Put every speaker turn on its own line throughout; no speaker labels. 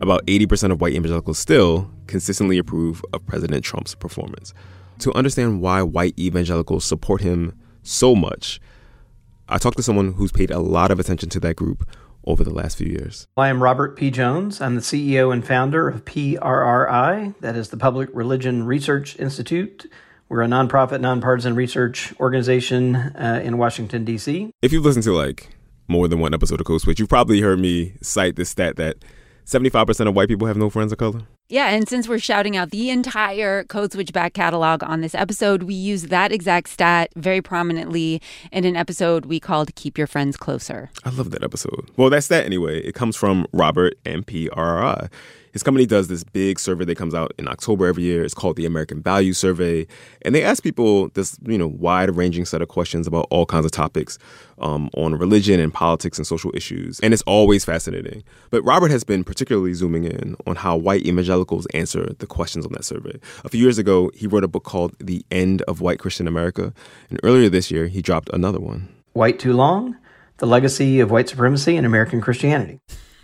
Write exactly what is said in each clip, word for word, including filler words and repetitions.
About eighty percent of white evangelicals still consistently approve of President Trump's performance. To understand why white evangelicals support him so much, I talked to someone who's paid a lot of attention to that group over the last few years.
I am Robert P. Jones. I'm the C E O and founder of P R R I, that is the Public Religion Research Institute. We're a nonprofit, nonpartisan research organization uh, in Washington, D C.
If you've listened to like more than one episode of Code Switch, you've probably heard me cite this stat that seventy-five percent of white people have no friends of color.
Yeah, and since we're shouting out the entire Code Switch back catalog on this episode, we use that exact stat very prominently in an episode we called Keep Your Friends Closer.
I love that episode. Well, that stat anyway, it comes from Robert and P R R I. His company does this big survey that comes out in October every year. It's called the American Value Survey. And they ask people this, you know, wide-ranging set of questions about all kinds of topics um, on religion and politics and social issues. And it's always fascinating. But Robert has been particularly zooming in on how white evangelicals answer the questions on that survey. A few years ago, he wrote a book called The End of White Christian America. And earlier this year, he dropped another one.
White Too Long? The Legacy of White Supremacy in American Christianity.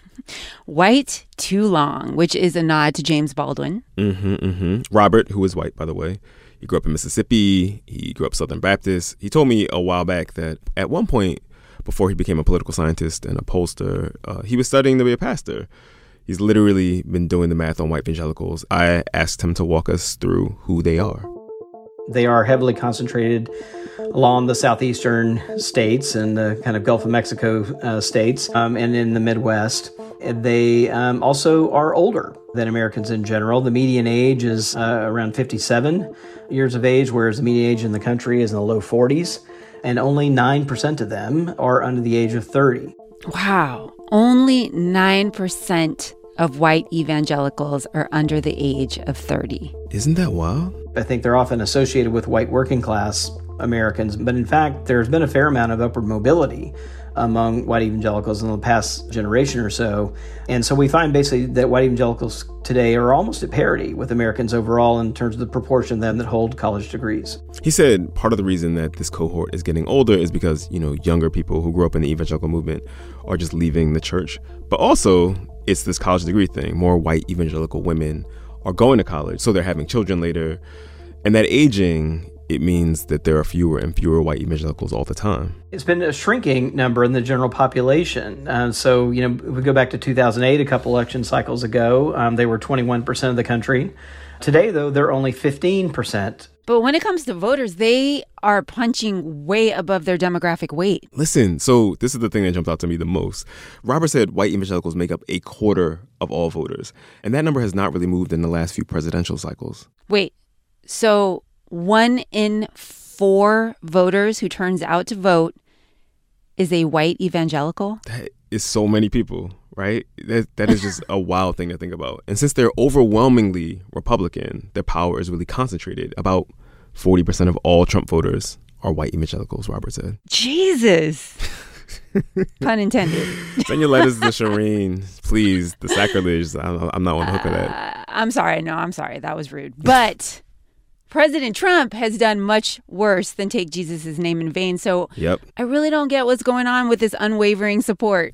White Too Long, which is a nod to James Baldwin.
Mm-hmm, mm-hmm. Robert, who is white, by the way, he grew up in Mississippi. He grew up Southern Baptist. He told me a while back that at one point, before he became a political scientist and a pollster, uh, he was studying to be a pastor. He's literally been doing the math on white evangelicals. I asked him to walk us through who they are.
They are heavily concentrated along the southeastern states and the kind of Gulf of Mexico uh, states um, and in the Midwest. They um, also are older than Americans in general. The median age is uh, around fifty-seven years of age, whereas the median age in the country is in the low forties. And only nine percent of them are under the age of thirty.
Wow. Only nine percent of white evangelicals are under the age of thirty.
Isn't that wild?
I think they're often associated with white working class Americans, but in fact, there's been a fair amount of upward mobility among white evangelicals in the past generation or so. And so we find basically that white evangelicals today are almost at parity with Americans overall in terms of the proportion of them that hold college degrees.
He said part of the reason that this cohort is getting older is because, you know, younger people who grew up in the evangelical movement are just leaving the church. But also, it's this college degree thing. More white evangelical women are going to college, so they're having children later. And that aging, it means that there are fewer and fewer white evangelicals all the time.
It's been a shrinking number in the general population. Uh, so, you know, if we go back to two thousand eight, a couple election cycles ago, um, they were twenty-one percent of the country. Today, though, they're only fifteen percent.
But when it comes to voters, they are punching way above their demographic weight.
Listen, so this is the thing that jumped out to me the most. Robert said white evangelicals make up a quarter of all voters. And that number has not really moved in the last few presidential cycles.
Wait, so one in four voters who turns out to vote is a white evangelical?
That is so many people, right? That That is just a wild thing to think about. And since they're overwhelmingly Republican, their power is really concentrated. About forty percent of all Trump voters are white evangelicals, Robert said.
Jesus. Pun intended.
Send your letters to Shireen, please. The sacrilege. I'm, I'm not on the hook of that.
Uh, I'm sorry. No, I'm sorry. That was rude. But President Trump has done much worse than take Jesus' name in vain. So
yep.
I really don't get what's going on with this unwavering support.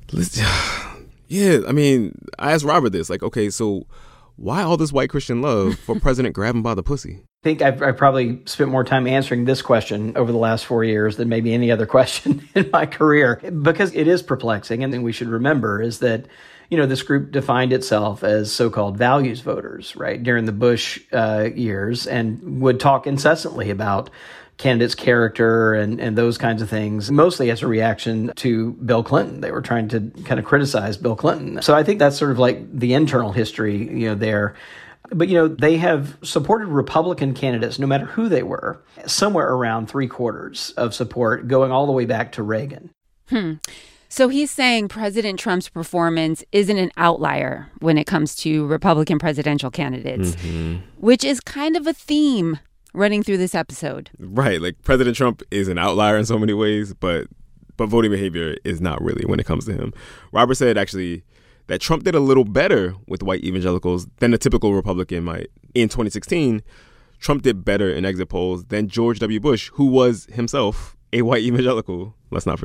Yeah, I mean, I asked Robert this. Like, okay, so why all this white Christian love for President grabbing by the pussy?
I think I've, I've probably spent more time answering this question over the last four years than maybe any other question in my career, because it is perplexing. And then we should remember is that, you know, this group defined itself as so-called values voters, right, during the Bush uh, years, and would talk incessantly about candidates' character and, and those kinds of things, mostly as a reaction to Bill Clinton. They were trying to kind of criticize Bill Clinton. So I think that's sort of like the internal history, you know, there. But, you know, they have supported Republican candidates, no matter who they were, somewhere around three quarters of support, going all the way back to Reagan.
Hmm. So he's saying President Trump's performance isn't an outlier when it comes to Republican presidential candidates, mm-hmm. which is kind of a theme running through this episode.
Right. Like President Trump is an outlier in so many ways, but but voting behavior is not really when it comes to him. Robert said actually that Trump did a little better with white evangelicals than a typical Republican might. In twenty sixteen, Trump did better in exit polls than George W. Bush, who was himself a white evangelical. Let's not forget.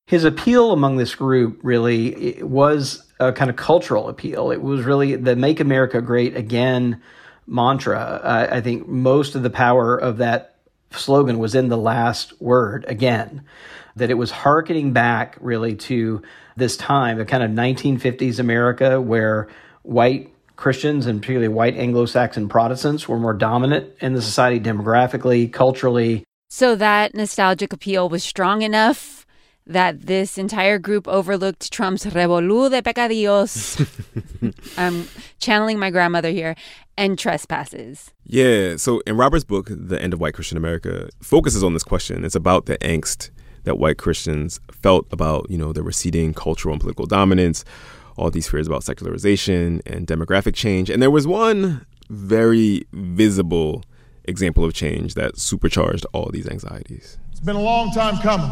His appeal among this group really was a kind of cultural appeal. It was really the Make America Great Again mantra. Uh, I think most of the power of that slogan was in the last word, again, that it was hearkening back really to this time, a kind of nineteen fifties America where white Christians and particularly white Anglo-Saxon Protestants were more dominant in the society demographically, culturally.
So that nostalgic appeal was strong enough that this entire group overlooked Trump's revolú de pecadillos. I'm channeling my grandmother here. And trespasses.
Yeah. So in Robert's book, The End of White Christian America, focuses on this question. It's about the angst that white Christians felt about, you know, the receding cultural and political dominance, all these fears about secularization and demographic change. And there was one very visible example of change that supercharged all these anxieties.
It's been a long time coming.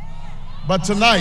But tonight,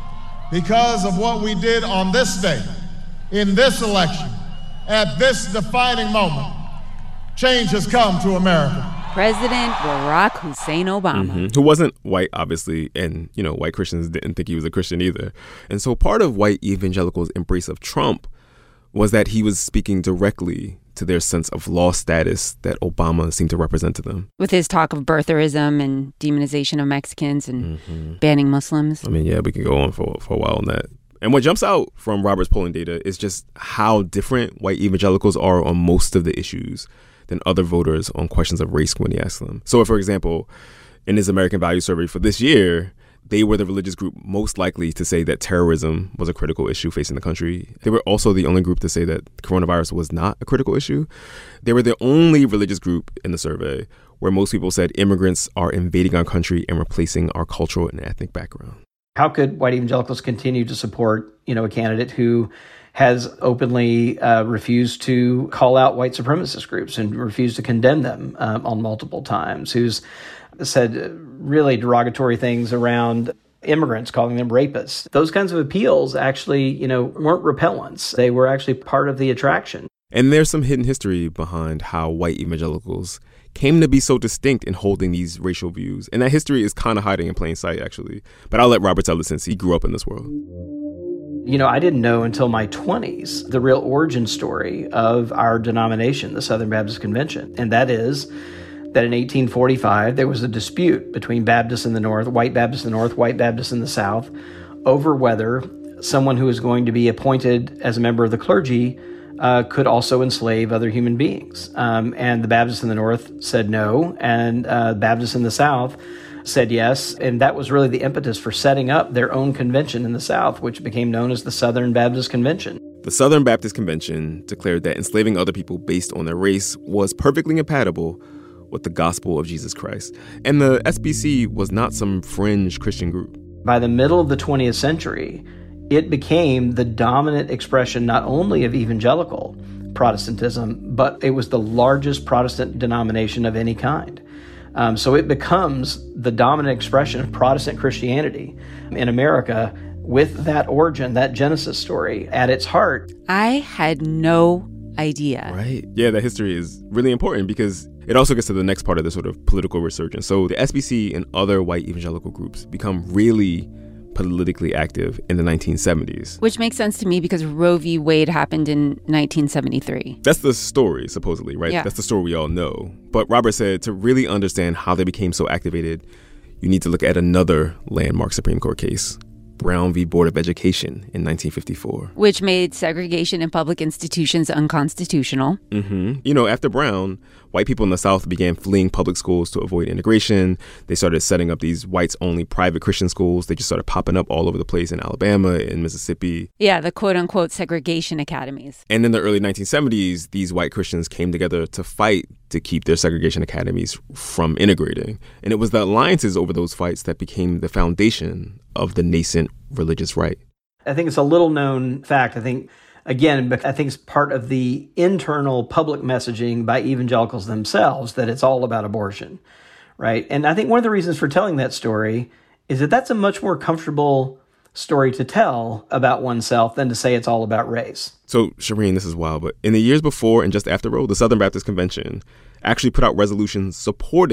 because of what we did on this day, in this election, at this defining moment, change has come to America.
President Barack Hussein Obama.
Mm-hmm. Who wasn't white, obviously, and, you know, white Christians didn't think he was a Christian either. And so part of white evangelicals' embrace of Trump was that he was speaking directly to their sense of lost status that Obama seemed to represent to them.
With his talk of birtherism and demonization of Mexicans and mm-hmm. banning Muslims.
I mean, yeah, we could go on for, for a while on that. And what jumps out from Robert's polling data is just how different white evangelicals are on most of the issues than other voters on questions of race when he asked them. So, for example, in his American Value Survey for this year, they were the religious group most likely to say that terrorism was a critical issue facing the country. They were also the only group to say that coronavirus was not a critical issue. They were the only religious group in the survey where most people said immigrants are invading our country and replacing our cultural and ethnic background.
How could white evangelicals continue to support, you know, a candidate who has openly uh, refused to call out white supremacist groups and refused to condemn them um, on multiple times, who's said really derogatory things around immigrants, calling them rapists? Those kinds of appeals actually, you know, weren't repellents. They were actually part of the attraction.
And there's some hidden history behind how white evangelicals came to be so distinct in holding these racial views. And that history is kind of hiding in plain sight, actually. But I'll let Robert tell it since he grew up in this world.
You know, I didn't know until my twenties the real origin story of our denomination, the Southern Baptist Convention. And that is that in eighteen forty-five, there was a dispute between Baptists in the North, white Baptists in the North, white Baptists in the South, over whether someone who was going to be appointed as a member of the clergy Uh, could also enslave other human beings. Um, and the Baptists in the North said no, and uh, Baptists in the South said yes. And that was really the impetus for setting up their own convention in the South, which became known as the Southern Baptist Convention.
The Southern Baptist Convention declared that enslaving other people based on their race was perfectly compatible with the gospel of Jesus Christ. And the S B C was not some fringe Christian group.
By the middle of the twentieth century, it became the dominant expression not only of evangelical Protestantism, but it was the largest Protestant denomination of any kind. Um, so it becomes the dominant expression of Protestant Christianity in America with that origin, that Genesis story at its heart.
I had no idea.
Right. Yeah, that history is really important because it also gets to the next part of the sort of political resurgence. So the S B C and other white evangelical groups become really politically active in the nineteen seventies.
Which makes sense to me because Roe v. Wade happened in nineteen seventy-three.
That's the story, supposedly, right?
Yeah.
That's the story we all know. But Robert said to really understand how they became so activated, you need to look at another landmark Supreme Court case, Brown v. Board of Education in nineteen fifty-four.
Which made segregation in public institutions unconstitutional.
Mm-hmm. You know, after Brown, white people in the South began fleeing public schools to avoid integration. They started setting up these whites-only private Christian schools. They just started popping up all over the place in Alabama, in Mississippi.
Yeah, the quote-unquote segregation academies.
And in the early nineteen seventies, these white Christians came together to fight to keep their segregation academies from integrating. And it was the alliances over those fights that became the foundation of the nascent religious right.
I think it's a little known fact. I think, again, I think it's part of the internal public messaging by evangelicals themselves that it's all about abortion, right? And I think one of the reasons for telling that story is that that's a much more comfortable story to tell about oneself than to say it's all about race.
So, Shireen, this is wild, but in the years before and just after Roe, the Southern Baptist Convention actually put out resolutions supporting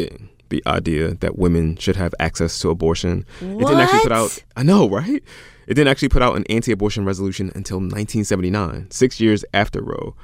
the idea that women should have access to abortion.
What?
It didn't actually put out, I know, right? It didn't actually put out an anti-abortion resolution until nineteen seventy-nine, six years after Roe.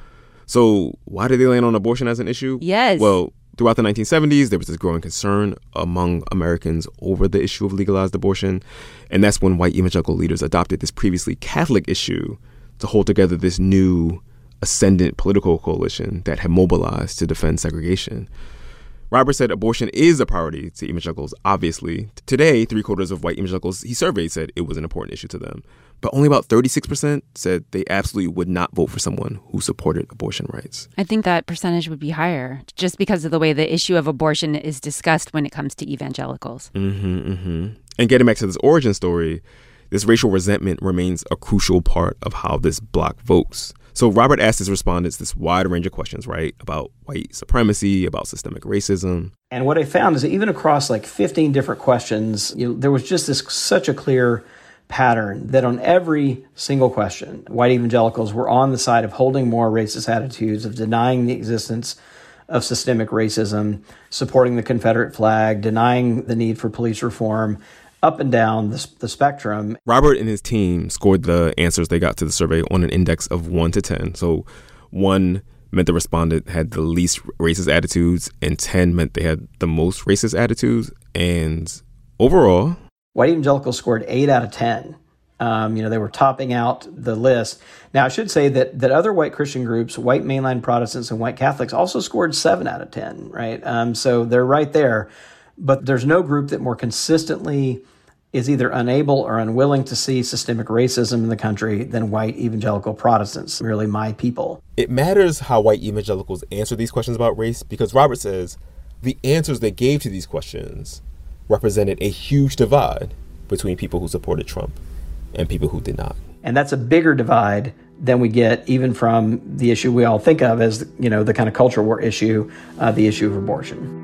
So why did they land on abortion as an issue?
Yes.
Well, throughout the nineteen seventies, there was this growing concern among Americans over the issue of legalized abortion. And that's when white evangelical leaders adopted this previously Catholic issue to hold together this new ascendant political coalition that had mobilized to defend segregation. Robert said abortion is a priority to evangelicals, obviously. Today, three quarters of white evangelicals he surveyed said it was an important issue to them. But only about thirty-six percent said they absolutely would not vote for someone who supported abortion rights.
I think that percentage would be higher just because of the way the issue of abortion is discussed when it comes to evangelicals.
Mm-hmm, mm-hmm. And getting back to this origin story, this racial resentment remains a crucial part of how this bloc votes. So Robert asked his respondents this wide range of questions, right, about white supremacy, about systemic racism.
And what I found is that even across like fifteen different questions, you know, there was just this such a clear pattern that on every single question, white evangelicals were on the side of holding more racist attitudes, of denying the existence of systemic racism, supporting the Confederate flag, denying the need for police reform, up and down the, the spectrum.
Robert and his team scored the answers they got to the survey on an index of one to ten. So one meant the respondent had the least racist attitudes, and ten meant they had the most racist attitudes. And overall,
white evangelicals scored eight out of ten. Um, you know, they were topping out the list. Now, I should say that that other white Christian groups, white mainline Protestants and white Catholics, also scored seven out of ten, right? Um, so they're right there. But there's no group that more consistently is either unable or unwilling to see systemic racism in the country than white evangelical Protestants, really my people.
It matters how white evangelicals answer these questions about race because Robert says the answers they gave to these questions represented a huge divide between people who supported Trump and people who did not.
And that's a bigger divide than we get even from the issue we all think of as, you know, the kind of culture war issue, uh, the issue of abortion.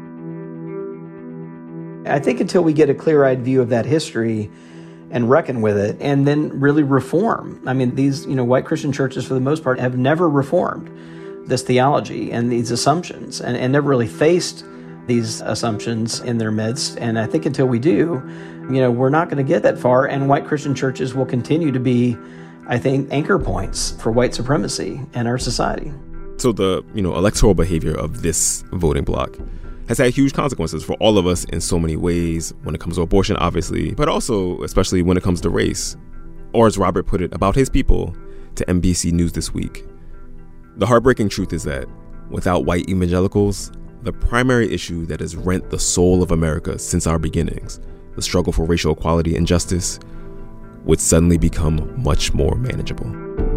I think until we get a clear-eyed view of that history and reckon with it and then really reform. I mean, these, you know, white Christian churches, for the most part, have never reformed this theology and these assumptions and, and never really faced these assumptions in their midst. And I think until we do, you know, we're not going to get that far. And white Christian churches will continue to be, I think, anchor points for white supremacy in our society.
So the, you know, electoral behavior of this voting bloc has had huge consequences for all of us in so many ways when it comes to abortion, obviously, but also especially when it comes to race. Or as Robert put it about his people to N B C News this week, the heartbreaking truth is that without white evangelicals, the primary issue that has rent the soul of America since our beginnings, the struggle for racial equality and justice, would suddenly become much more manageable.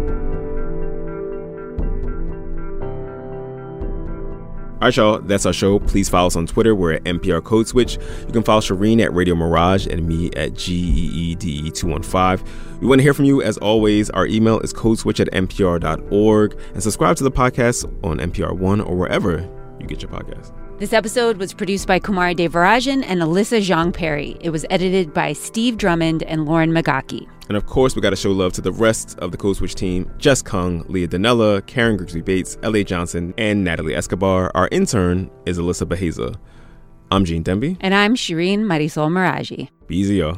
All right, y'all, that's our show. Please follow us on Twitter. We're at N P R Code Switch. You can follow Shireen at Radio Mirage and me at G E E D E two one five. We want to hear from you. As always, our email is codeswitch at N P R dot org. And subscribe to the podcast on N P R One or wherever you get your podcasts.
This episode was produced by Kumari Devarajan and Alyssa Zhang Perry. It was edited by Steve Drummond and Lauren Magaki.
And of course, we got to show love to the rest of the Code Switch team: Jess Kung, Leah Danella, Karen Grigsby Bates, L A Johnson, and Natalie Escobar. Our intern is Alyssa Baheza. I'm Gene Demby.
And I'm Shireen Marisol Meraji.
Be easy, y'all.